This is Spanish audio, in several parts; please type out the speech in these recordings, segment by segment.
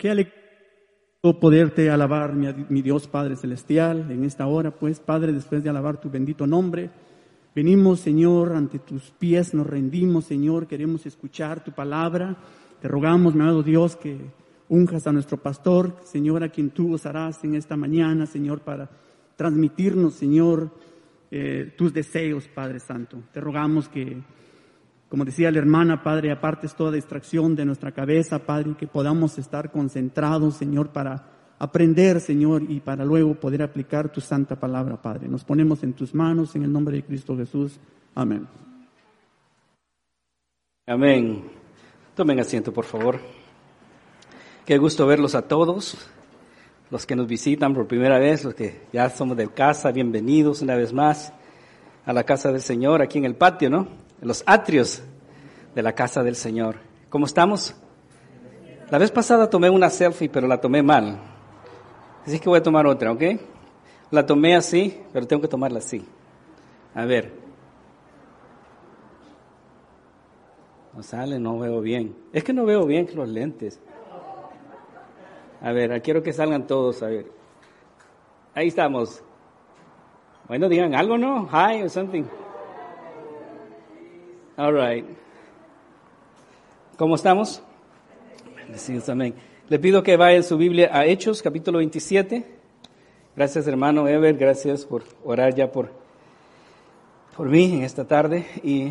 Qué alegría poderte alabar, mi Dios Padre Celestial, en esta hora, pues, Padre, después de alabar tu bendito nombre, venimos, Señor, ante tus pies, nos rendimos, Señor, queremos escuchar tu palabra. Te rogamos, mi amado Dios, que unjas a nuestro pastor, Señor, a quien tú usarás en esta mañana, Señor, para transmitirnos, Señor, tus deseos, Padre Santo. Te rogamos que, como decía la hermana, Padre, apartes toda distracción de nuestra cabeza, Padre, que podamos estar concentrados, Señor, para aprender, Señor, y para luego poder aplicar tu santa palabra, Padre. Nos ponemos en tus manos, en el nombre de Cristo Jesús. Amén. Amén. Tomen asiento, por favor. Qué gusto verlos a todos, los que nos visitan por primera vez, los que ya somos de casa, bienvenidos una vez más a la casa del Señor, aquí en el patio, ¿no? En los atrios de la casa del Señor. ¿Cómo estamos? La vez pasada tomé una selfie, pero la tomé mal. Así que voy a tomar otra, ¿ok? La tomé así, pero tengo que tomarla así. A ver. No sale, no veo bien. Es que no veo bien los lentes. A ver, quiero que salgan todos, a ver. Ahí estamos. Bueno, digan algo, ¿no? Hi or something. All right. ¿Cómo estamos? Bendecidos, amén. Le pido que vaya en su Biblia a Hechos, capítulo 27. Gracias, hermano Ever, gracias por orar ya por mí en esta tarde.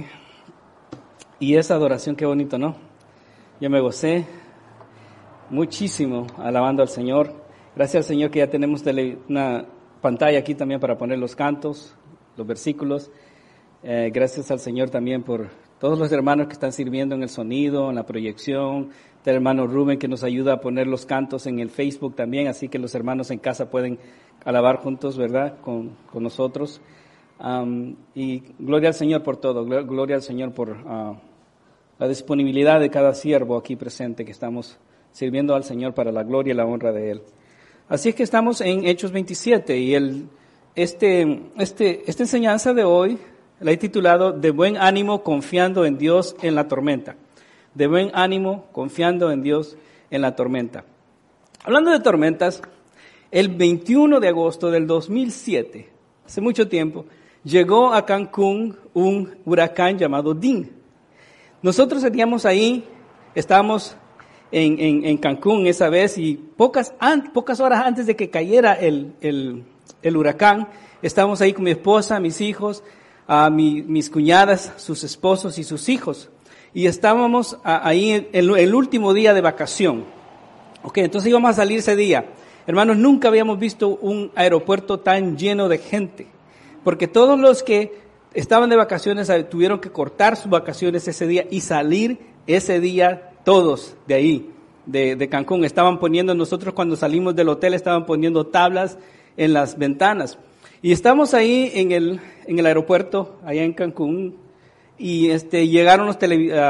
Y esa adoración, qué bonito, ¿no? Yo me gocé muchísimo alabando al Señor. Gracias al Señor que ya tenemos una pantalla aquí también para poner los cantos, los versículos. Gracias al Señor también por todos los hermanos que están sirviendo en el sonido, en la proyección. El hermano Rubén que nos ayuda a poner los cantos en el Facebook también, así que los hermanos en casa pueden alabar juntos, ¿verdad?, con nosotros. Y gloria al Señor por todo, gloria al Señor por la disponibilidad de cada siervo aquí presente que estamos sirviendo al Señor para la gloria y la honra de Él. Así es que estamos en Hechos 27 y esta enseñanza de hoy la he titulado De buen ánimo confiando en Dios en la tormenta. De buen ánimo confiando en Dios en la tormenta. Hablando de tormentas, el 21 de agosto del 2007, hace mucho tiempo, llegó a Cancún un huracán llamado Dean. Nosotros estábamos ahí, estábamos en Cancún esa vez y pocas horas antes de que cayera el huracán, estábamos ahí con mi esposa, mis hijos, mis cuñadas, sus esposos y sus hijos. Y estábamos ahí el último día de vacación. Ok, entonces íbamos a salir ese día. Hermanos, nunca habíamos visto un aeropuerto tan lleno de gente. Porque todos los que estaban de vacaciones tuvieron que cortar sus vacaciones ese día y salir ese día todos de ahí, de Cancún. Estaban poniendo, nosotros cuando salimos del hotel estaban poniendo tablas en las ventanas. Y estamos ahí en el aeropuerto, allá en Cancún, y llegaron las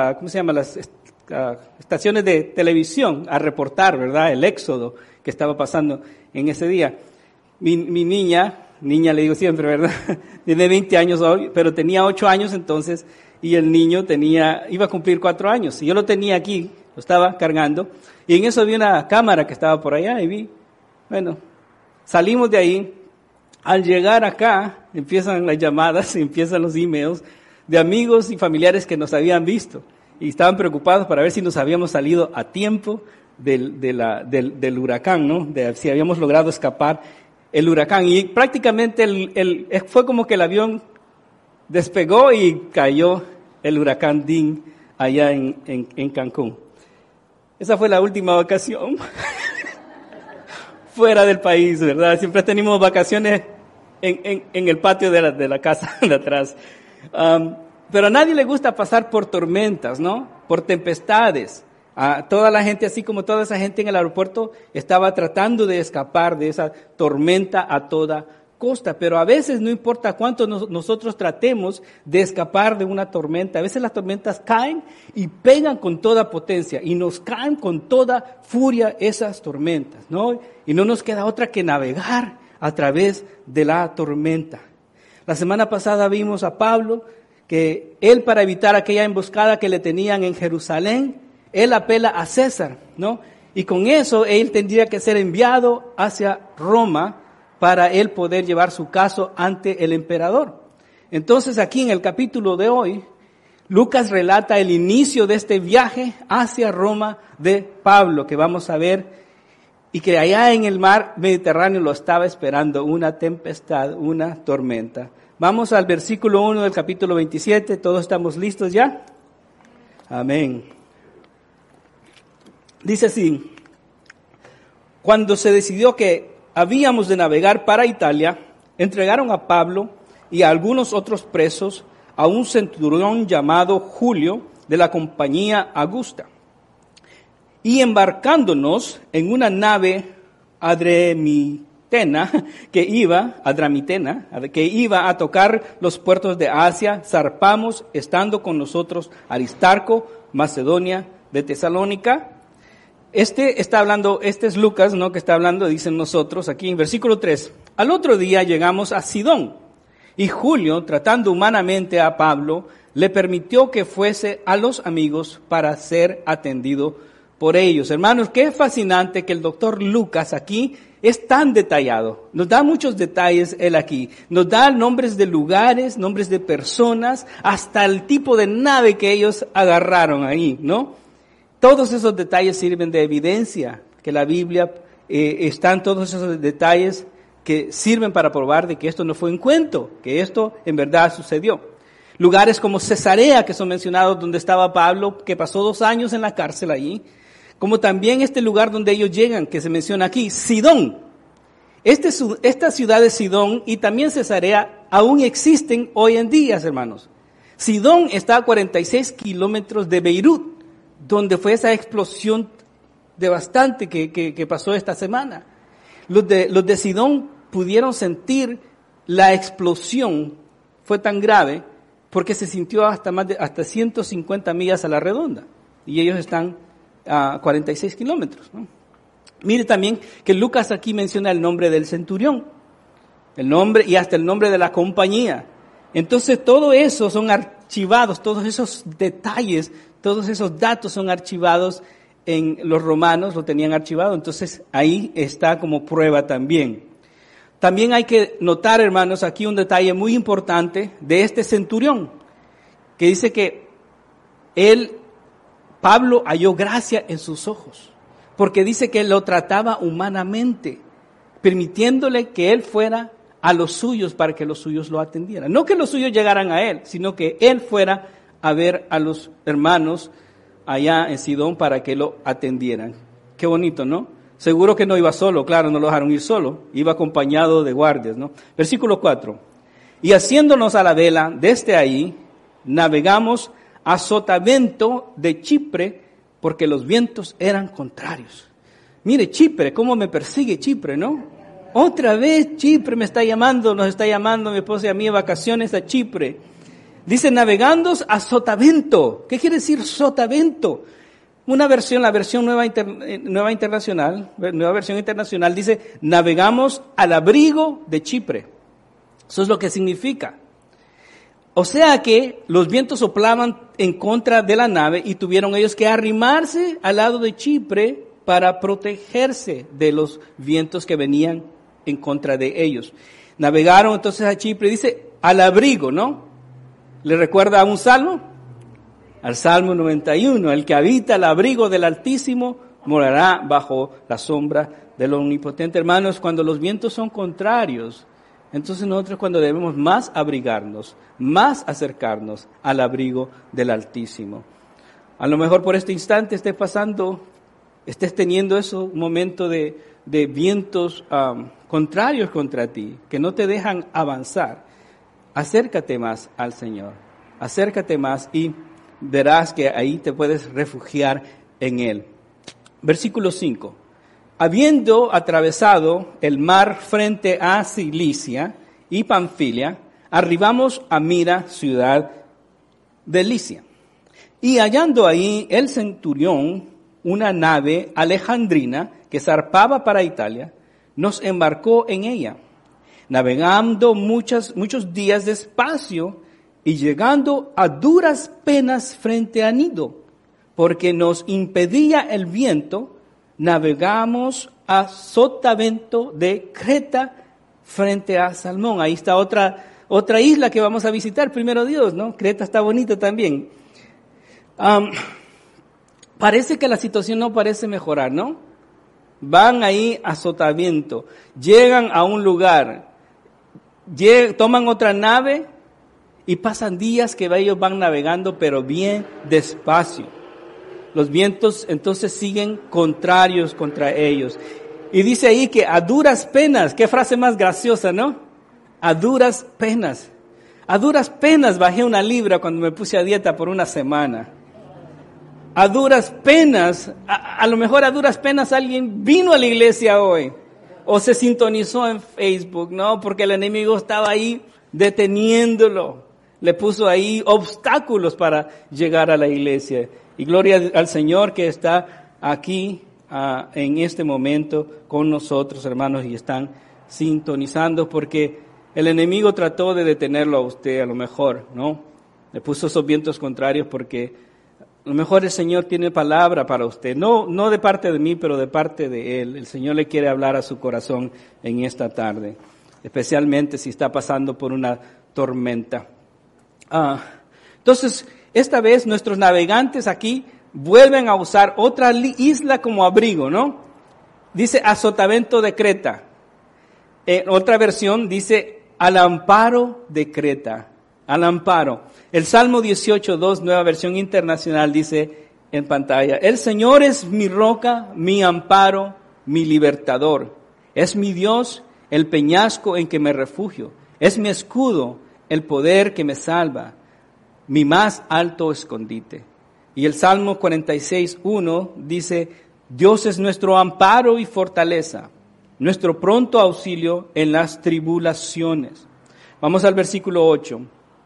estaciones de televisión a reportar, ¿verdad?, el éxodo que estaba pasando en ese día. Mi niña le digo siempre, ¿verdad?, tiene 20 años hoy, pero tenía 8 años entonces, y el niño iba a cumplir 4 años, y yo lo tenía aquí, lo estaba cargando, y en eso vi una cámara que estaba por allá, y salimos de ahí. Al llegar acá, empiezan las llamadas, empiezan los emails de amigos y familiares que nos habían visto y estaban preocupados para ver si nos habíamos salido a tiempo del huracán, ¿no? De si habíamos logrado escapar el huracán. Y prácticamente fue como que el avión despegó y cayó el huracán Dean allá en Cancún. Esa fue la última vacación fuera del país, ¿verdad? Siempre tenemos vacaciones en el patio de la casa de atrás. Pero a nadie le gusta pasar por tormentas, ¿no? Por tempestades. Toda la gente, así como toda esa gente en el aeropuerto, estaba tratando de escapar de esa tormenta a toda costa. Pero a veces no importa cuánto nosotros tratemos de escapar de una tormenta. A veces las tormentas caen y pegan con toda potencia y nos caen con toda furia esas tormentas, ¿no? Y no nos queda otra que navegar a través de la tormenta. La semana pasada vimos a Pablo que él, para evitar aquella emboscada que le tenían en Jerusalén, él apela a César, ¿no? Y con eso él tendría que ser enviado hacia Roma para él poder llevar su caso ante el emperador. Entonces aquí en el capítulo de hoy, Lucas relata el inicio de este viaje hacia Roma de Pablo, que vamos a ver, y que allá en el mar Mediterráneo lo estaba esperando una tempestad, una tormenta. Vamos al versículo 1 del capítulo 27, ¿todos estamos listos ya? Amén. Dice así: cuando se decidió que habíamos de navegar para Italia, entregaron a Pablo y a algunos otros presos a un centurión llamado Julio de la compañía Augusta. Y embarcándonos en una nave adramitena que iba a tocar los puertos de Asia, zarpamos, estando con nosotros Aristarco, Macedonia, de Tesalónica. Este es Lucas, ¿no? Que está hablando, dicen nosotros, aquí en versículo 3. Al otro día llegamos a Sidón, y Julio, tratando humanamente a Pablo, le permitió que fuese a los amigos para ser atendido por ellos. Hermanos, qué fascinante que el doctor Lucas aquí es tan detallado. Nos da muchos detalles él aquí. Nos da nombres de lugares, nombres de personas, hasta el tipo de nave que ellos agarraron ahí, ¿no? Todos esos detalles sirven de evidencia que la Biblia están todos esos detalles que sirven para probar de que esto no fue un cuento, que esto en verdad sucedió. Lugares como Cesarea, que son mencionados, donde estaba Pablo, que pasó 2 años en la cárcel allí, como también este lugar donde ellos llegan, que se menciona aquí, Sidón. Esta ciudad de Sidón y también Cesarea aún existen hoy en día, hermanos. Sidón está a 46 kilómetros de Beirut, donde fue esa explosión devastante que pasó esta semana. Los de Sidón pudieron sentir la explosión, fue tan grave, porque se sintió hasta 150 millas a la redonda, y ellos están a 46 kilómetros, ¿no? Mire también que Lucas aquí menciona el nombre del centurión, el nombre y hasta el nombre de la compañía. Entonces todo eso son archivados, todos esos detalles, todos esos datos son archivados en los romanos, lo tenían archivado, entonces ahí está como prueba también. También hay que notar, hermanos, aquí un detalle muy importante de este centurión, que dice que Pablo halló gracia en sus ojos, porque dice que él lo trataba humanamente, permitiéndole que él fuera a los suyos para que los suyos lo atendieran. No que los suyos llegaran a él, sino que él fuera a ver a los hermanos allá en Sidón para que lo atendieran. Qué bonito, ¿no? Seguro que no iba solo, claro, no lo dejaron ir solo, iba acompañado de guardias, ¿no? Versículo 4. Y haciéndonos a la vela desde ahí, navegamos a sotavento de Chipre, porque los vientos eran contrarios. Mire, Chipre, cómo me persigue Chipre, ¿no? Otra vez Chipre nos está llamando mi esposa y a mí de vacaciones a Chipre. Dice, navegando a sotavento. ¿Qué quiere decir sotavento? La versión nueva versión internacional, dice, navegamos al abrigo de Chipre. Eso es lo que significa. O sea que los vientos soplaban en contra de la nave y tuvieron ellos que arrimarse al lado de Chipre para protegerse de los vientos que venían en contra de ellos. Navegaron entonces a Chipre, dice, al abrigo, ¿no? ¿Le recuerda a un salmo? Al Salmo 91, el que habita al abrigo del Altísimo morará bajo la sombra del Omnipotente. Hermanos, cuando los vientos son contrarios, entonces nosotros cuando debemos más abrigarnos, más acercarnos al abrigo del Altísimo. A lo mejor por este instante estés teniendo un momento de vientos contrarios contra ti, que no te dejan avanzar. Acércate más al Señor, acércate más y verás que ahí te puedes refugiar en Él. Versículo 5. Habiendo atravesado el mar frente a Cilicia y Panfilia, arribamos a Mira, ciudad de Licia. Y hallando ahí el centurión una nave alejandrina que zarpaba para Italia, nos embarcó en ella, navegando muchos días despacio y llegando a duras penas frente a Nido, porque nos impedía el viento, navegamos a Sotavento de Creta frente a Salmón. Ahí está otra isla que vamos a visitar, primero Dios, ¿no? Creta está bonita también. Parece que la situación no parece mejorar, ¿no? Van ahí a Sotavento, llegan a un lugar, toman otra nave y pasan días que ellos van navegando, pero bien despacio. Los vientos entonces siguen contrarios contra ellos. Y dice ahí que a duras penas, qué frase más graciosa, ¿no? A duras penas bajé 1 libra cuando me puse a dieta por una semana. A duras penas, a lo mejor a duras penas alguien vino a la iglesia hoy o se sintonizó en Facebook, ¿no? Porque el enemigo estaba ahí deteniéndolo, le puso ahí obstáculos para llegar a la iglesia. Y gloria al Señor que está aquí en este momento con nosotros, hermanos, y están sintonizando porque el enemigo trató de detenerlo a usted, a lo mejor, ¿no? Le puso esos vientos contrarios porque a lo mejor el Señor tiene palabra para usted, no de parte de mí, pero de parte de Él. El Señor le quiere hablar a su corazón en esta tarde, especialmente si está pasando por una tormenta. Entonces, esta vez nuestros navegantes aquí vuelven a usar otra isla como abrigo, ¿no? Dice a Sotavento de Creta. En otra versión dice al amparo de Creta. Al amparo. El Salmo 18:2, nueva versión internacional, dice en pantalla: el Señor es mi roca, mi amparo, mi libertador. Es mi Dios, el peñasco en que me refugio. Es mi escudo, el poder que me salva, mi más alto escondite. Y el Salmo 46:1 dice: Dios es nuestro amparo y fortaleza, nuestro pronto auxilio en las tribulaciones. Vamos al versículo 8.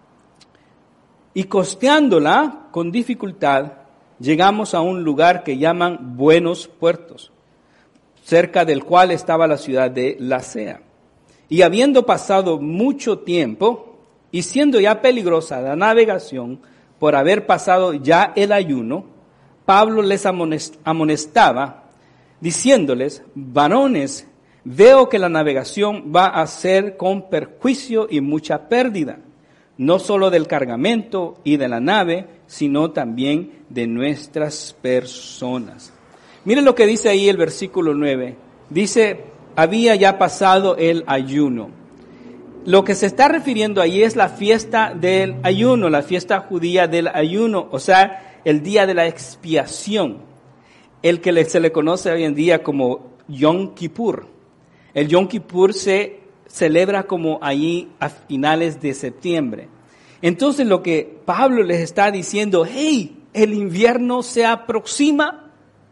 Y costeándola con dificultad, llegamos a un lugar que llaman Buenos Puertos, cerca del cual estaba la ciudad de Lasea. Y habiendo pasado mucho tiempo, y siendo ya peligrosa la navegación, por haber pasado ya el ayuno, Pablo les amonestaba, diciéndoles: varones, veo que la navegación va a ser con perjuicio y mucha pérdida, no solo del cargamento y de la nave, sino también de nuestras personas. Miren lo que dice ahí el versículo 9. Dice: había ya pasado el ayuno. Lo que se está refiriendo ahí es la fiesta del ayuno, la fiesta judía del ayuno, o sea, el día de la expiación, el que se le conoce hoy en día como Yom Kippur. El Yom Kippur se celebra como allí a finales de septiembre. Entonces lo que Pablo les está diciendo: hey, el invierno se aproxima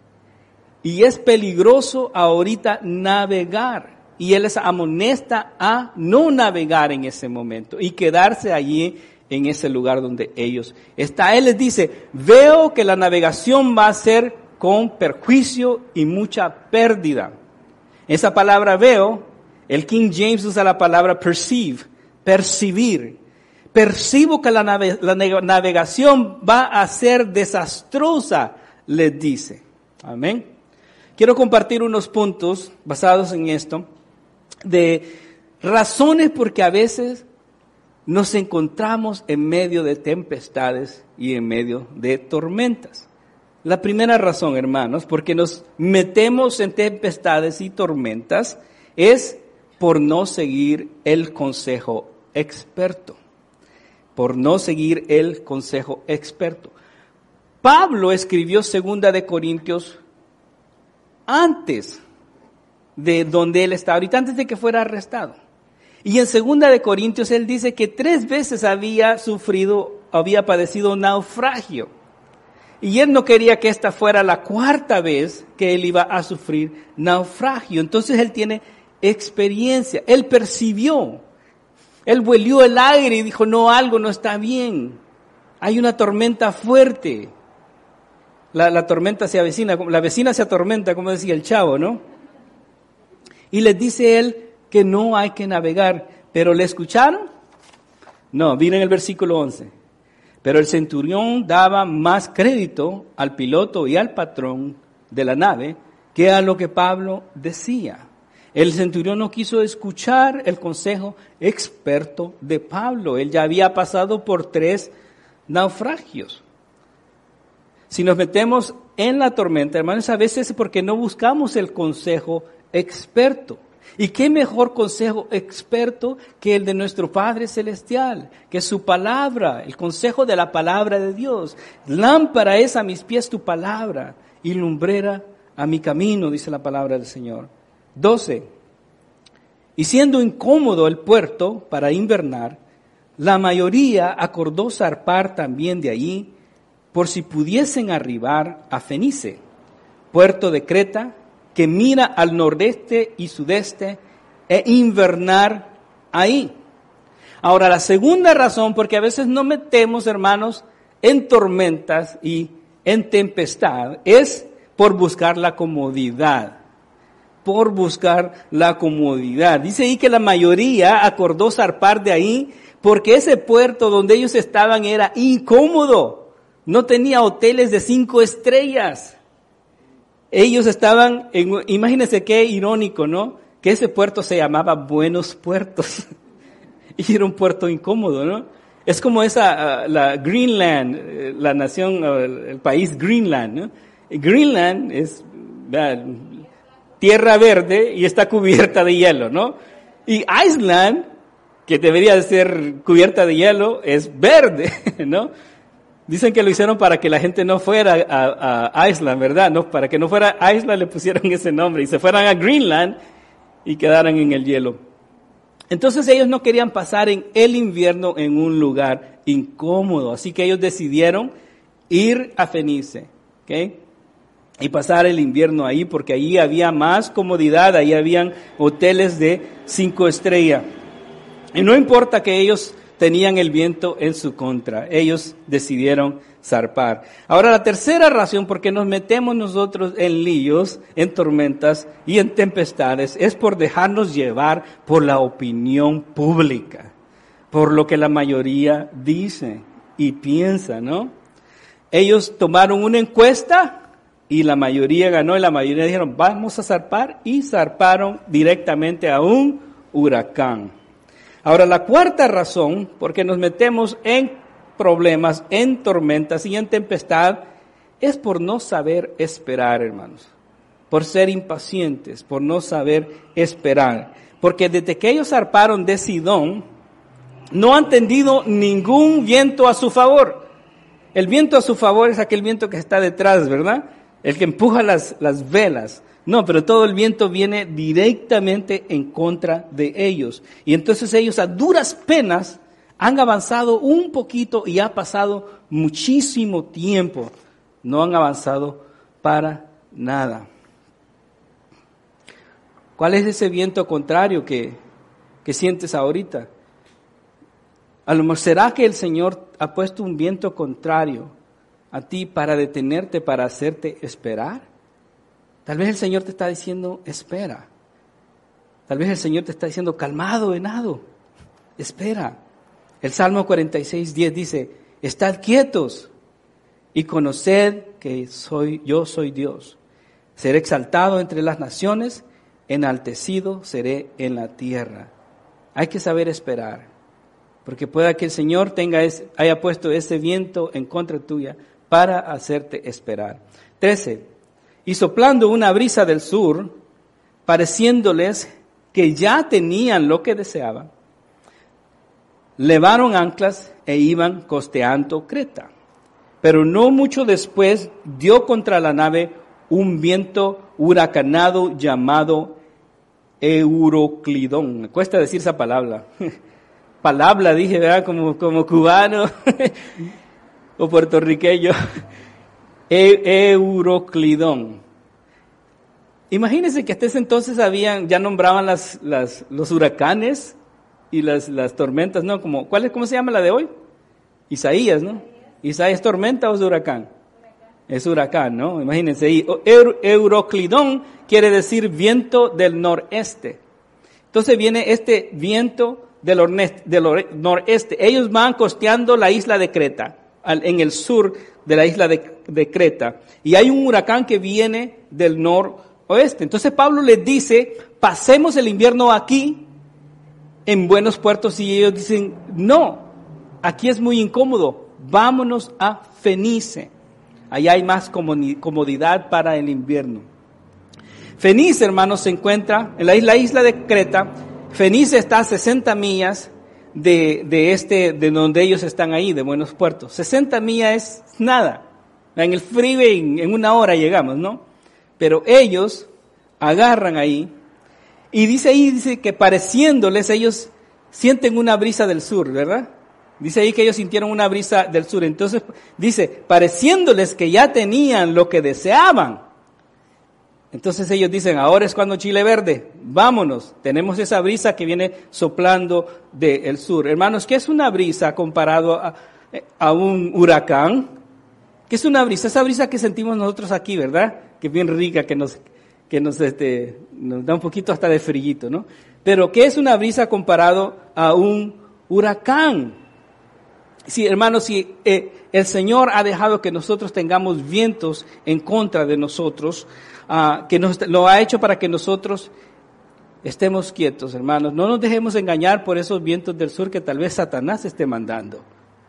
y es peligroso ahorita navegar. Y él les amonesta a no navegar en ese momento y quedarse allí en ese lugar donde ellos están. Él les dice: veo que la navegación va a ser con perjuicio y mucha pérdida. Esa palabra veo, el King James usa la palabra perceive, percibir. Percibo que la navegación va a ser desastrosa, les dice. Amén. Quiero compartir unos puntos basados en esto, de razones porque a veces nos encontramos en medio de tempestades y en medio de tormentas. La primera razón, hermanos, porque nos metemos en tempestades y tormentas es por no seguir el consejo experto. Por no seguir el consejo experto. Pablo escribió 2 de Corintios antes de donde él está ahorita, antes de que fuera arrestado. Y en 2 de Corintios él dice que 3 veces había padecido naufragio. Y él no quería que esta fuera la 4ª vez que él iba a sufrir naufragio. Entonces él tiene experiencia, él percibió, él huelió el aire y dijo: no, algo no está bien, hay una tormenta fuerte. La tormenta se avecina, la vecina se atormenta, como decía el Chavo, ¿no? Y les dice él que no hay que navegar. ¿Pero le escucharon? No, miren el versículo 11. Pero el centurión daba más crédito al piloto y al patrón de la nave ¿Qué era lo que Pablo decía? El centurión no quiso escuchar el consejo experto de Pablo. Él ya había pasado por 3 naufragios. Si nos metemos en la tormenta, hermanos, a veces es porque no buscamos el consejo experto. ¿Y qué mejor consejo experto que el de nuestro Padre Celestial? Que es su palabra, el consejo de la palabra de Dios. Lámpara es a mis pies tu palabra y lumbrera a mi camino, dice la palabra del Señor. 12. Y siendo incómodo el puerto para invernar, la mayoría acordó zarpar también de allí, por si pudiesen arribar a Fenice, puerto de Creta, que mira al nordeste y sudeste, e invernar ahí. Ahora, la segunda razón, porque a veces nos metemos, hermanos, en tormentas y en tempestad, es por buscar la comodidad. Por buscar la comodidad. Dice ahí que la mayoría acordó zarpar de ahí, porque ese puerto donde ellos estaban era incómodo. No tenía hoteles de 5 estrellas. Ellos estaban, imagínense qué irónico, ¿no? Que ese puerto se llamaba Buenos Puertos. Y era un puerto incómodo, ¿no? Es como la Greenland, la nación, el país Greenland, ¿no? Greenland es tierra verde y está cubierta de hielo, ¿no? Y Iceland, que debería de ser cubierta de hielo, es verde, ¿no? Dicen que lo hicieron para que la gente no fuera a Iceland, ¿verdad? No, para que no fuera a Iceland le pusieron ese nombre y se fueran a Greenland y quedaran en el hielo. Entonces ellos no querían pasar en el invierno en un lugar incómodo, así que ellos decidieron ir a Fenice, ¿ok? Y pasar el invierno ahí porque ahí había más comodidad, ahí habían hoteles de 5 estrellas. Y no importa que ellos tenían el viento en su contra. Ellos decidieron zarpar. Ahora, la tercera razón por qué nos metemos nosotros en líos, en tormentas y en tempestades es por dejarnos llevar por la opinión pública, por lo que la mayoría dice y piensa, ¿no? Ellos tomaron una encuesta y la mayoría ganó y la mayoría dijeron, vamos a zarpar, y zarparon directamente a un huracán. Ahora, la cuarta razón, porque nos metemos en problemas, en tormentas y en tempestad, es por no saber esperar, hermanos. Por ser impacientes, por no saber esperar. Porque desde que ellos zarparon de Sidón, no han tenido ningún viento a su favor. El viento a su favor es aquel viento que está detrás, ¿verdad? El que empuja las velas. No, pero todo el viento viene directamente en contra de ellos. Y entonces ellos a duras penas han avanzado un poquito y ha pasado muchísimo tiempo. No han avanzado para nada. ¿Cuál es ese viento contrario que sientes ahorita? A lo mejor, ¿será que el Señor ha puesto un viento contrario a ti para detenerte, para hacerte esperar? Tal vez el Señor te está diciendo, espera. Tal vez el Señor te está diciendo, calmado, venado, espera. El Salmo 46:10 dice, estad quietos y conoced que yo soy Dios. Seré exaltado entre las naciones, enaltecido seré en la tierra. Hay que saber esperar, porque pueda que el Señor haya puesto ese viento en contra tuya para hacerte esperar. 13. Y soplando una brisa del sur, pareciéndoles que ya tenían lo que deseaban, levaron anclas e iban costeando Creta. Pero no mucho después dio contra la nave un viento huracanado llamado Euroclidón. Me cuesta decir esa palabra. Palabra, dije, ¿verdad? Como cubano o puertorriqueño. Euroclidón. Imagínense que hasta ese entonces ya nombraban los huracanes y las tormentas, ¿no? ¿Cómo se llama la de hoy? Isaías, ¿no? ¿Isaías tormenta o es huracán? Es huracán, ¿no? Imagínense ahí. Euroclidón quiere decir viento del noreste. Entonces viene este viento del noreste. Ellos van costeando la isla de Creta, en el sur de la isla de Creta. Y hay un huracán que viene del oeste. Entonces Pablo les dice, pasemos el invierno aquí, en buenos puertos, y ellos dicen, no, aquí es muy incómodo, vámonos a Fenice. Allá hay más comodidad para el invierno. Fenice, hermanos, se encuentra en la isla de Creta. Fenice está a 60 millas de donde ellos están ahí, de Buenos Puertos. 60 millas es nada. En el freeway en 1 hora llegamos, ¿no? Pero ellos agarran ahí y dice que pareciéndoles ellos sienten una brisa del sur, ¿verdad? Dice ahí que ellos sintieron una brisa del sur. Entonces dice, pareciéndoles que ya tenían lo que deseaban. Entonces ellos dicen, ahora es cuando Chile Verde, vámonos, tenemos esa brisa que viene soplando del sur. Hermanos, ¿qué es una brisa comparado a un huracán? ¿Qué es una brisa? Esa brisa que sentimos nosotros aquí, ¿verdad? Que es bien rica, que nos da un poquito hasta de frillito, ¿no? Pero ¿qué es una brisa comparado a un huracán? Sí, hermanos, si el Señor ha dejado que nosotros tengamos vientos en contra de nosotros, que lo ha hecho para que nosotros estemos quietos, hermanos. No nos dejemos engañar por esos vientos del sur que tal vez Satanás esté mandando.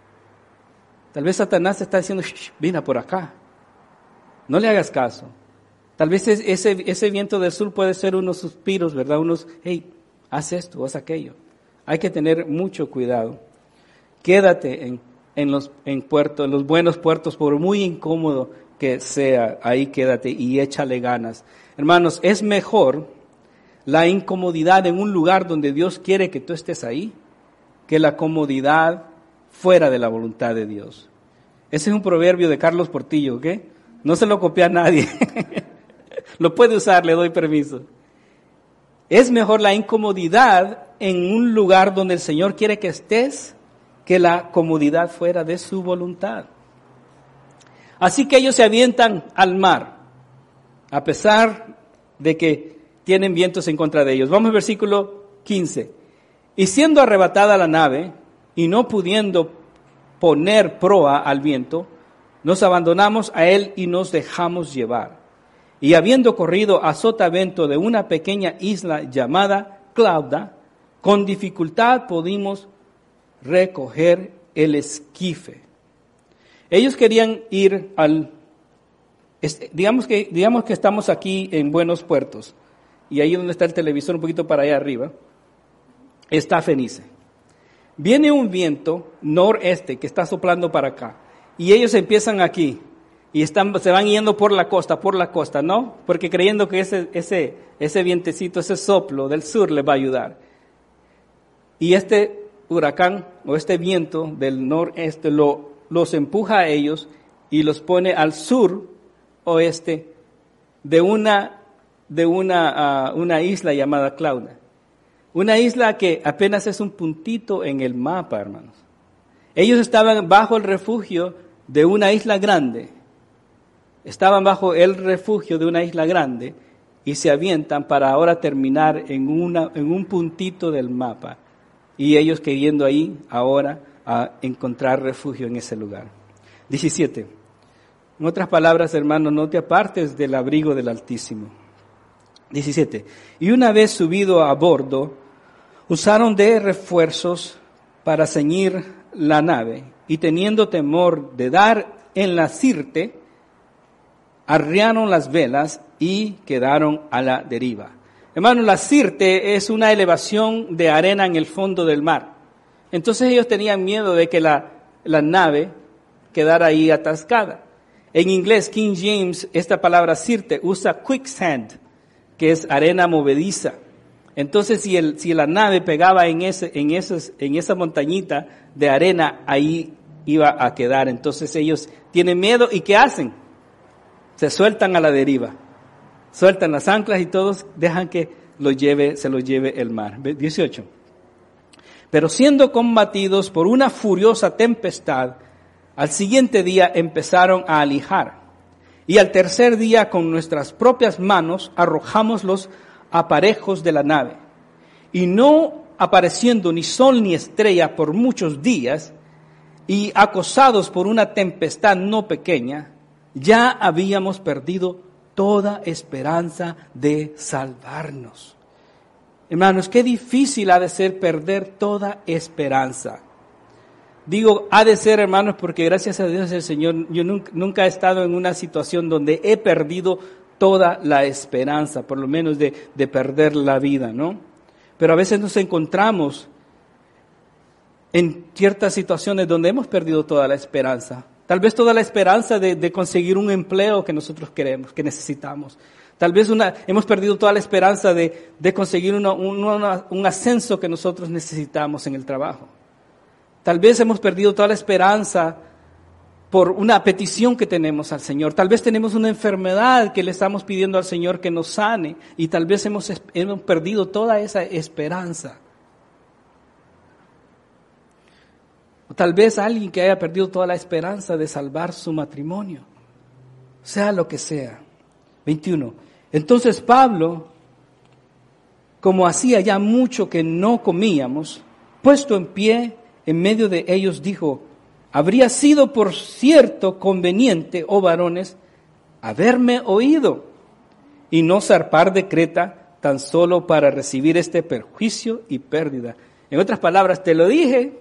Tal vez Satanás está diciendo, vina por acá. No le hagas caso. Tal vez ese viento del sur puede ser unos suspiros, ¿verdad? Hey, haz esto, haz aquello. Hay que tener mucho cuidado. Quédate en los buenos puertos, por muy incómodo que sea, ahí quédate y échale ganas. Hermanos, es mejor la incomodidad en un lugar donde Dios quiere que tú estés ahí, que la comodidad fuera de la voluntad de Dios. Ese es un proverbio de Carlos Portillo, ¿ok? No se lo copia a nadie. Lo puede usar, le doy permiso. Es mejor la incomodidad en un lugar donde el Señor quiere que estés, que la comodidad fuera de su voluntad. Así que ellos se avientan al mar, a pesar de que tienen vientos en contra de ellos. Vamos al versículo 15. Y siendo arrebatada la nave, y no pudiendo poner proa al viento, nos abandonamos a él y nos dejamos llevar. Y habiendo corrido a sotavento de una pequeña isla llamada Clauda, con dificultad pudimos recoger el esquife. Ellos querían ir digamos que estamos aquí en Buenos Puertos, y ahí donde está el televisor, un poquito para allá arriba, está Fenice. Viene un viento noreste que está soplando para acá, y ellos empiezan aquí, y se van yendo por la costa, ¿no? Porque creyendo que ese vientecito, ese soplo del sur les va a ayudar. Y este huracán, o este viento del noreste, los empuja a ellos y los pone al sur oeste de una isla llamada Clauda. Una isla que apenas es un puntito en el mapa, hermanos. Ellos estaban bajo el refugio de una isla grande. Estaban bajo el refugio de una isla grande y se avientan para ahora terminar en un puntito del mapa. Y ellos queriendo ahí ahora a encontrar refugio en ese lugar. 17. En otras palabras, hermanos, no te apartes del abrigo del Altísimo. 17. Y una vez subido a bordo, usaron de refuerzos para ceñir la nave, y teniendo temor de dar en la sirte, arriaron las velas y quedaron a la deriva. Hermanos, la sirte es una elevación de arena en el fondo del mar. Entonces ellos tenían miedo de que la nave quedara ahí atascada. En inglés, King James, esta palabra sirte usa quicksand, que es arena movediza. Entonces, si la nave pegaba en esa montañita de arena, ahí iba a quedar. Entonces ellos tienen miedo, ¿y qué hacen? Se sueltan a la deriva. Sueltan las anclas y todos dejan que se los lleve el mar. 18. Pero siendo combatidos por una furiosa tempestad, al siguiente día empezaron a alijar. Y al tercer día con nuestras propias manos arrojamos los aparejos de la nave. Y no apareciendo ni sol ni estrella por muchos días, y acosados por una tempestad no pequeña, ya habíamos perdido toda esperanza de salvarnos. Hermanos, qué difícil ha de ser perder toda esperanza. Digo, ha de ser, hermanos, porque gracias a Dios el Señor, yo nunca he estado en una situación donde he perdido toda la esperanza, por lo menos de perder la vida, ¿no? Pero a veces nos encontramos en ciertas situaciones donde hemos perdido toda la esperanza. Tal vez toda la esperanza de conseguir un empleo que nosotros queremos, que necesitamos. Tal vez hemos perdido toda la esperanza de conseguir un ascenso que nosotros necesitamos en el trabajo. Tal vez hemos perdido toda la esperanza por una petición que tenemos al Señor. Tal vez tenemos una enfermedad que le estamos pidiendo al Señor que nos sane y tal vez hemos perdido toda esa esperanza. O tal vez alguien que haya perdido toda la esperanza de salvar su matrimonio, sea lo que sea. 21. Entonces Pablo, como hacía ya mucho que no comíamos, puesto en pie en medio de ellos, dijo: habría sido por cierto conveniente, oh varones, haberme oído y no zarpar de Creta tan solo para recibir este perjuicio y pérdida. En otras palabras, te lo dije.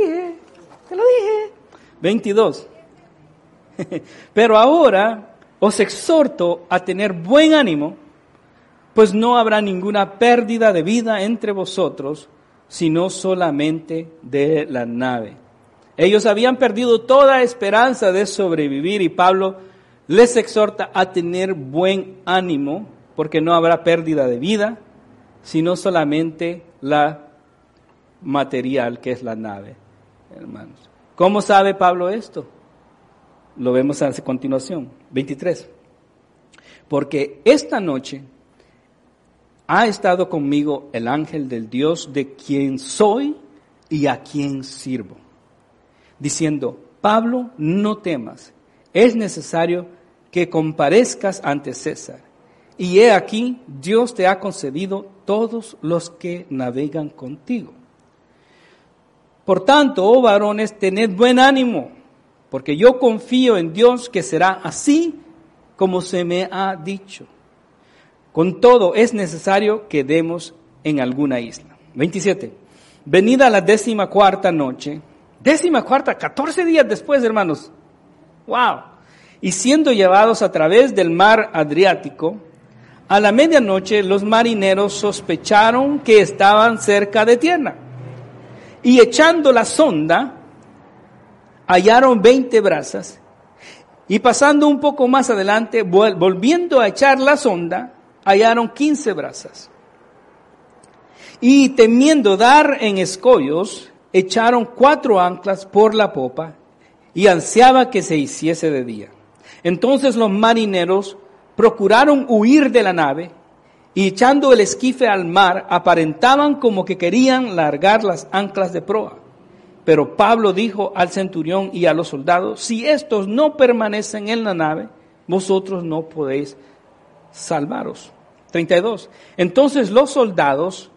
22. Pero ahora os exhorto a tener buen ánimo, pues no habrá ninguna pérdida de vida entre vosotros, sino solamente de la nave. Ellos habían perdido toda esperanza de sobrevivir y Pablo les exhorta a tener buen ánimo, porque no habrá pérdida de vida, sino solamente la material, que es la nave, hermanos. ¿Cómo sabe Pablo esto? Lo vemos a continuación, 23. Porque esta noche ha estado conmigo el ángel del Dios de quien soy y a quien sirvo, diciendo: Pablo, no temas, es necesario que comparezcas ante César. Y he aquí, Dios te ha concedido todos los que navegan contigo. Por tanto, oh varones, tened buen ánimo, porque yo confío en Dios que será así como se me ha dicho. Con todo, es necesario que demos en alguna isla. 27. Venida la 14ª noche, 14 días después, hermanos. ¡Wow! Y siendo llevados a través del mar Adriático, a la medianoche los marineros sospecharon que estaban cerca de tierra. Y echando la sonda, hallaron 20 brazas. Y pasando un poco más adelante, volviendo a echar la sonda, hallaron 15 brazas. Y temiendo dar en escollos, echaron 4 anclas por la popa y ansiaba que se hiciese de día. Entonces los marineros procuraron huir de la nave y echando el esquife al mar, aparentaban como que querían largar las anclas de proa. Pero Pablo dijo al centurión y a los soldados: si estos no permanecen en la nave, vosotros no podéis salvaros. 32. Entonces los soldados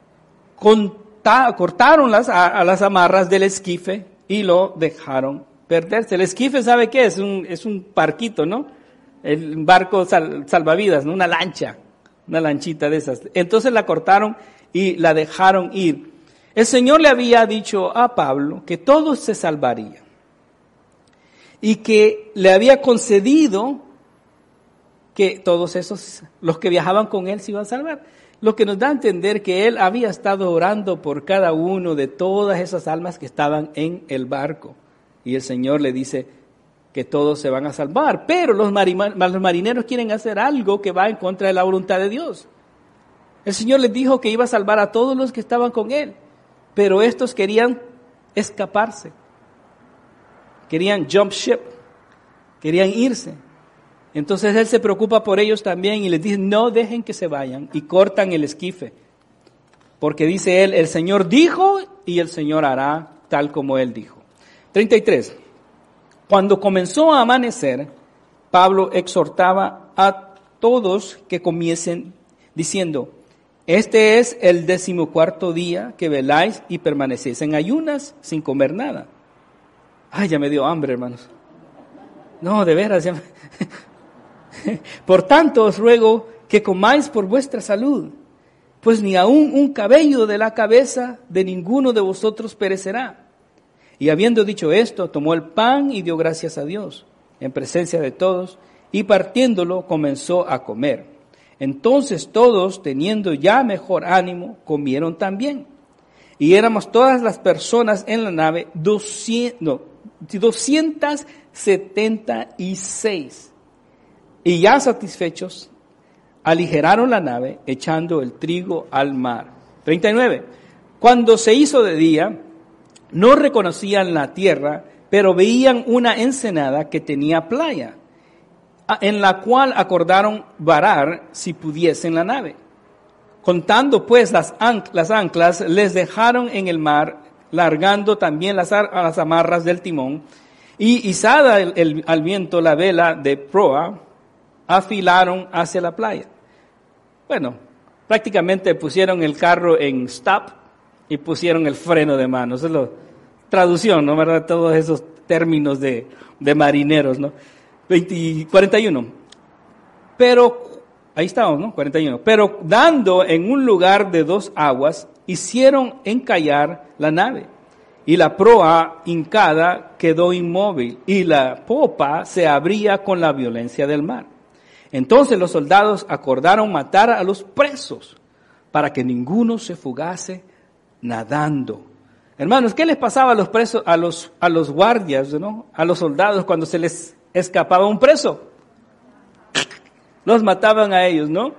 cortaron las amarras del esquife y lo dejaron perderse. El esquife, ¿sabe qué es? Es un barquito, ¿no? El barco salvavidas, ¿no? Una lanchita de esas. Entonces la cortaron y la dejaron ir. El Señor le había dicho a Pablo que todos se salvarían y que le había concedido que todos esos, los que viajaban con él, se iban a salvar. Lo que nos da a entender que él había estado orando por cada uno de todas esas almas que estaban en el barco. Y el Señor le dice que todos se van a salvar, pero los marineros quieren hacer algo que va en contra de la voluntad de Dios. El Señor les dijo que iba a salvar a todos los que estaban con él, pero estos querían escaparse, querían jump ship, querían irse. Entonces él se preocupa por ellos también y les dice: no dejen que se vayan, y cortan el esquife, porque dice él: el Señor dijo y el Señor hará tal como él dijo. 33. Cuando comenzó a amanecer, Pablo exhortaba a todos que comiesen diciendo: este es el 14º día que veláis y permanecéis en ayunas sin comer nada. Ay, ya me dio hambre, hermanos. No, de veras, Por tanto os ruego que comáis por vuestra salud, pues ni aun un cabello de la cabeza de ninguno de vosotros perecerá. Y habiendo dicho esto, tomó el pan y dio gracias a Dios, en presencia de todos, y partiéndolo comenzó a comer. Entonces todos, teniendo ya mejor ánimo, comieron también. Y éramos todas las personas en la nave 276. Y ya satisfechos, aligeraron la nave, echando el trigo al mar. 39. Cuando se hizo de día, no reconocían la tierra, pero veían una ensenada que tenía playa, en la cual acordaron varar si pudiesen la nave. Contando pues las anclas, les dejaron en el mar, largando también las amarras del timón, y izada al viento la vela de proa, afilaron hacia la playa. Bueno, prácticamente pusieron el carro en stop y pusieron el freno de mano. Esa es la traducción, ¿no? ¿Verdad? Todos esos términos de marineros, ¿no? 41. Pero, ahí estamos, ¿no? 41. Pero dando en un lugar de 2 aguas, hicieron encallar la nave. Y la proa hincada quedó inmóvil, y la popa se abría con la violencia del mar. Entonces los soldados acordaron matar a los presos, para que ninguno se fugase nadando. Hermanos, ¿qué les pasaba a los presos, a los guardias, ¿no? A los soldados cuando se les escapaba un preso? Los mataban a ellos, ¿no?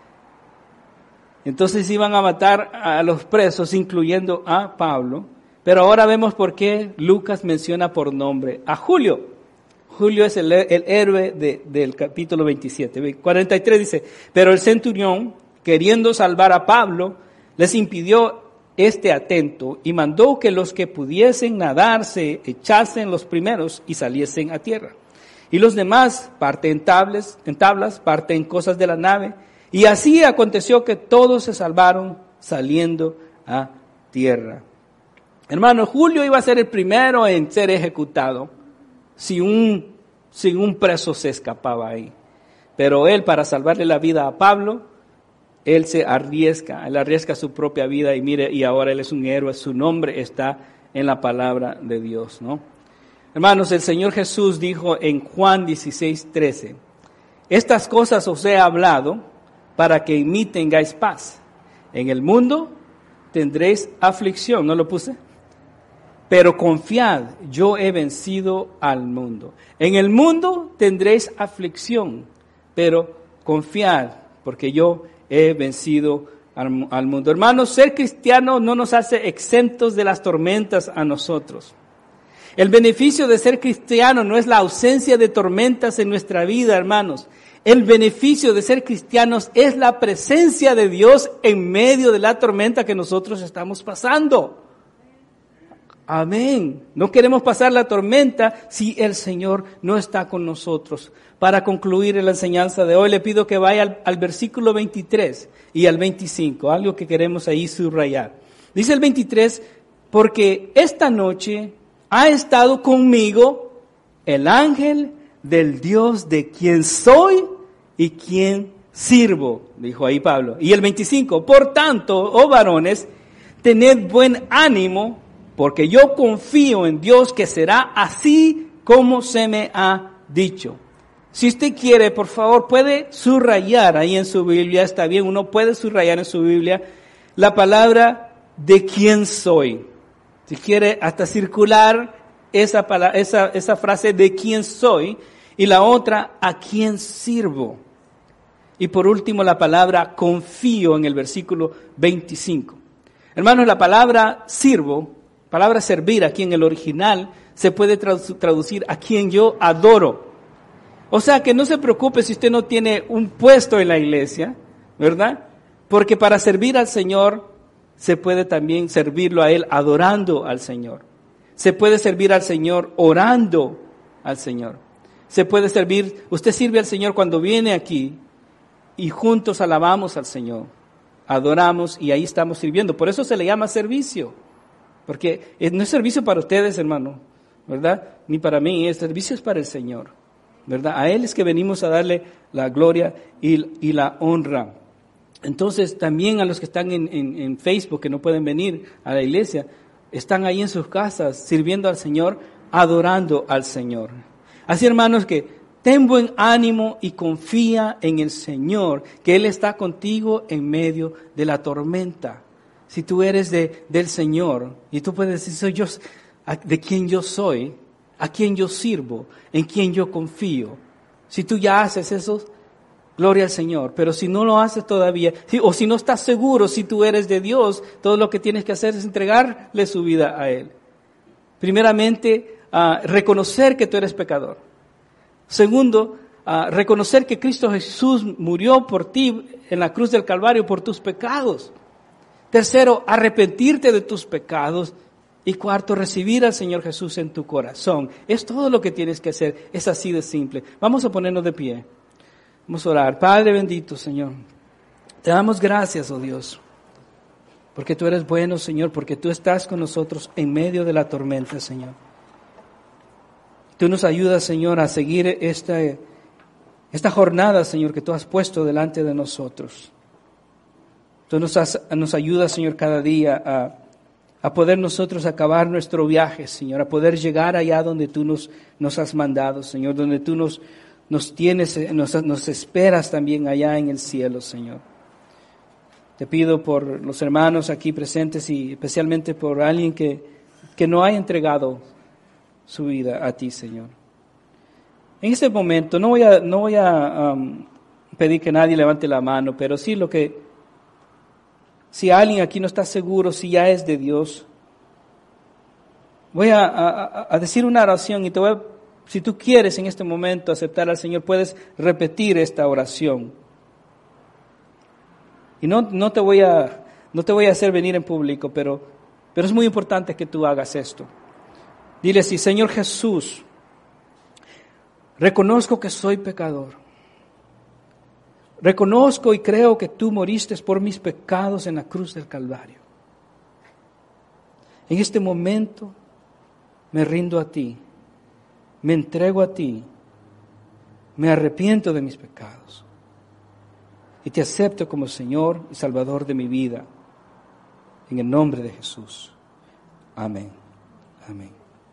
Entonces iban a matar a los presos, incluyendo a Pablo. Pero ahora vemos por qué Lucas menciona por nombre a Julio. Julio es el héroe del capítulo 27. 43 dice, pero el centurión, queriendo salvar a Pablo, les impidió este atento y mandó que los que pudiesen nadar se echasen los primeros y saliesen a tierra. Y los demás, parte en tablas, parte en cosas de la nave. Y así aconteció que todos se salvaron saliendo a tierra. Hermano, Julio iba a ser el primero en ser ejecutado si un preso se escapaba ahí. Pero él, para salvarle la vida a Pablo, él arriesga su propia vida y mire, y ahora él es un héroe, su nombre está en la palabra de Dios, ¿no? Hermanos, el Señor Jesús dijo en Juan 16:13, estas cosas os he hablado para que en mí tengáis paz. En el mundo tendréis aflicción, ¿no lo puse? Pero confiad, yo he vencido al mundo. En el mundo tendréis aflicción, pero confiad, porque yo he vencido al mundo. Hermanos, ser cristiano no nos hace exentos de las tormentas a nosotros. El beneficio de ser cristiano no es la ausencia de tormentas en nuestra vida, hermanos. El beneficio de ser cristianos es la presencia de Dios en medio de la tormenta que nosotros estamos pasando. Amén. No queremos pasar la tormenta si el Señor no está con nosotros. Para concluir la enseñanza de hoy, le pido que vaya al versículo 23 y al 25, algo que queremos ahí subrayar. Dice el 23, porque esta noche ha estado conmigo el ángel del Dios de quien soy y quien sirvo, dijo ahí Pablo. Y el 25, por tanto, oh varones, tened buen ánimo, porque yo confío en Dios que será así como se me ha dicho. Si usted quiere, por favor, puede subrayar ahí en su Biblia, está bien, uno puede subrayar en su Biblia la palabra de quién soy. Si quiere, hasta circular esa frase de quién soy, y la otra, a quién sirvo. Y por último, la palabra confío en el versículo 25. Hermanos, la palabra sirvo, palabra servir aquí en el original, se puede traducir a quien yo adoro. O sea que no se preocupe si usted no tiene un puesto en la iglesia, ¿verdad? Porque para servir al Señor se puede también servirlo a Él adorando al Señor. Se puede servir al Señor orando al Señor. Se puede servir, usted sirve al Señor cuando viene aquí y juntos alabamos al Señor, adoramos y ahí estamos sirviendo. Por eso se le llama servicio, porque no es servicio para ustedes, hermano, ¿verdad? Ni para mí, el servicio es para el Señor. ¿verdad? A Él es que venimos a darle la gloria y la honra. Entonces, también a los que están en Facebook, que no pueden venir a la iglesia, están ahí en sus casas sirviendo al Señor, adorando al Señor. Así, hermanos, que ten buen ánimo y confía en el Señor, que Él está contigo en medio de la tormenta. Si tú eres del Señor y tú puedes decir, soy yo, de quién yo soy, a quién yo sirvo, en quién yo confío. Si tú ya haces eso, gloria al Señor. Pero si no lo haces todavía, o si no estás seguro si tú eres de Dios, todo lo que tienes que hacer es entregarle su vida a Él. Primeramente, reconocer que tú eres pecador. Segundo, reconocer que Cristo Jesús murió por ti en la cruz del Calvario por tus pecados. Tercero, arrepentirte de tus pecados. Y cuarto, recibir al Señor Jesús en tu corazón. Es todo lo que tienes que hacer. Es así de simple. Vamos a ponernos de pie. Vamos a orar. Padre bendito, Señor. Te damos gracias, oh Dios. Porque tú eres bueno, Señor. Porque tú estás con nosotros en medio de la tormenta, Señor. Tú nos ayudas, Señor, a seguir esta jornada, Señor, que tú has puesto delante de nosotros. Tú nos ayudas, Señor, cada día a poder nosotros acabar nuestro viaje, Señor, a poder llegar allá donde tú nos has mandado, Señor, donde tú nos tienes, nos esperas también allá en el cielo, Señor. Te pido por los hermanos aquí presentes y especialmente por alguien que no haya entregado su vida a ti, Señor. En este momento no voy a pedir que nadie levante la mano, pero sí si alguien aquí no está seguro si ya es de Dios, voy a decir una oración y si tú quieres en este momento aceptar al Señor, puedes repetir esta oración. Y no te voy a hacer venir en público, pero es muy importante que tú hagas esto. Dile así: Señor Jesús, reconozco que soy pecador. Reconozco y creo que tú moriste por mis pecados en la cruz del Calvario. En este momento me rindo a ti, me entrego a ti, me arrepiento de mis pecados y te acepto como Señor y Salvador de mi vida. En el nombre de Jesús. Amén. Amén.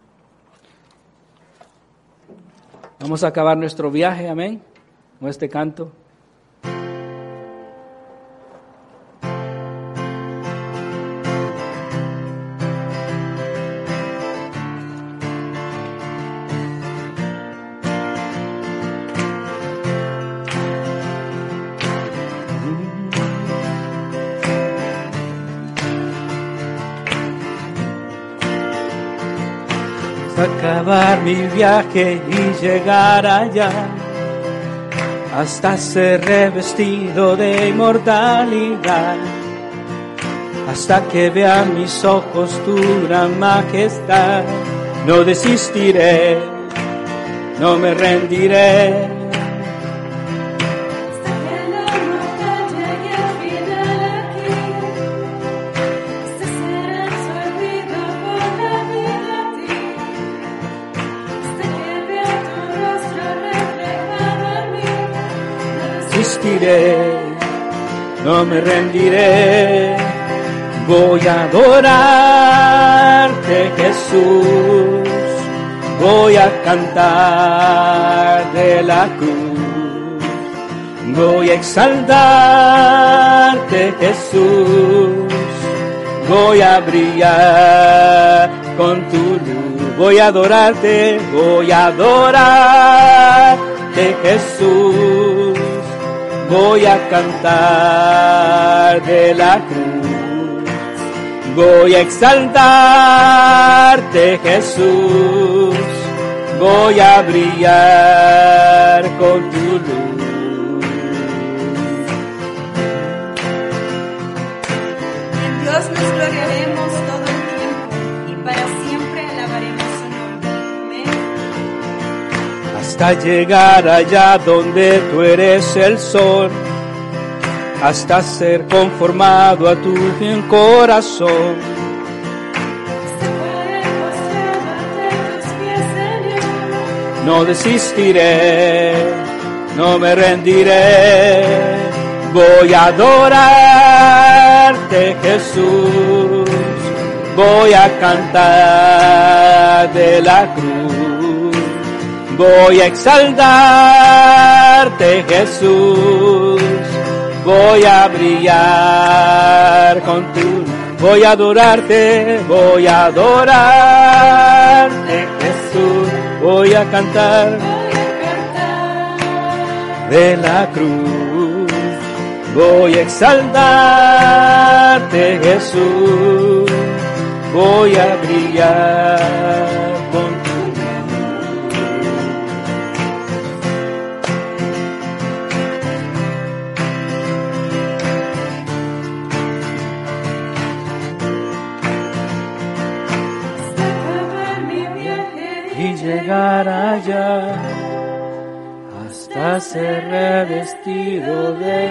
Vamos a acabar nuestro viaje, amén, con este canto. Acabar mi viaje y llegar allá, hasta ser revestido de inmortalidad, hasta que vean mis ojos tu gran majestad. No desistiré, no me rendiré, no me rendiré, voy a adorarte, Jesús, voy a cantar de la cruz, voy a exaltarte, Jesús, voy a brillar con tu luz, voy a adorarte, Jesús. Voy a cantar de la cruz, voy a exaltarte, Jesús, voy a brillar con tu luz. En Dios nos gloriaremos todo el tiempo y para siempre alabaremos su nombre. Amén. Hasta llegar allá donde tú eres el sol, hasta ser conformado a tu bien corazón. no desistiré, no me rendiré. Voy a adorarte, Jesús, voy a cantar de la cruz, voy a exaltarte, Jesús, voy a brillar con tu, voy a adorarte, Jesús, voy a cantar de la cruz, voy a exaltarte, Jesús, voy a brillar con tu y llegar allá hasta ser revestido de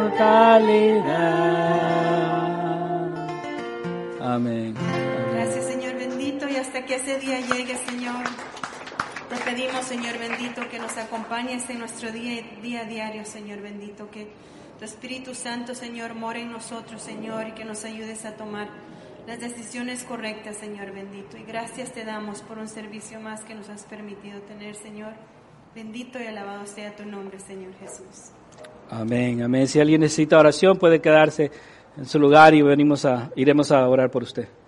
mortalidad. Amén. Gracias, Señor bendito, y hasta que ese día llegue, Señor, te pedimos, Señor bendito, que nos acompañes en nuestro día diario, Señor bendito, que tu Espíritu Santo, Señor, more en nosotros, Señor, y que nos ayudes a tomar las decisiones correctas, Señor bendito. Y gracias te damos por un servicio más que nos has permitido tener, Señor. Bendito y alabado sea tu nombre, Señor Jesús. Amén, amén. Si alguien necesita oración, puede quedarse en su lugar y iremos a orar por usted.